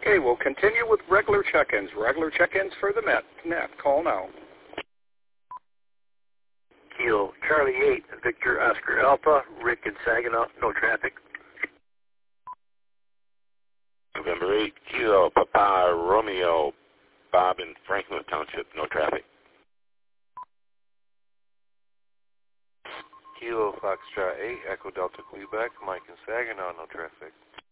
Okay, we'll continue with regular check-ins. Regular check-ins for the net. Call now. Kilo Charlie 8, Victor Oscar Alpha, Rick in Saginaw, no traffic. November 8, Kilo Papa Romeo, Bob in Franklin Township, no traffic. Kilo Foxtrot 8, Echo Delta Quebec, Mike in Saginaw, no traffic.